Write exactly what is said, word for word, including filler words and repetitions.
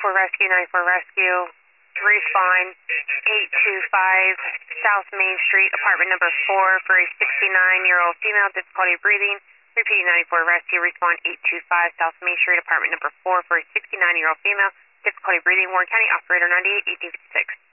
ninety-four Rescue, ninety-four Rescue. Respond eight two five South Main Street, apartment number four, for a sixty-nine-year-old female, difficulty breathing. Repeating ninety-four Rescue, respond eight two five South Main Street, apartment number four, for a sixty-nine-year-old female, difficulty breathing. Warren County, operator ninety-eight, eighteen fifty-six.